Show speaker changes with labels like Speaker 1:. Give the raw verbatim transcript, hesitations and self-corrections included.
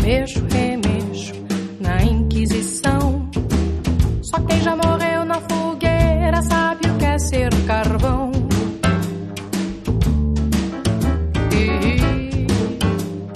Speaker 1: Mexo, remexo na Inquisição. Só quem já morreu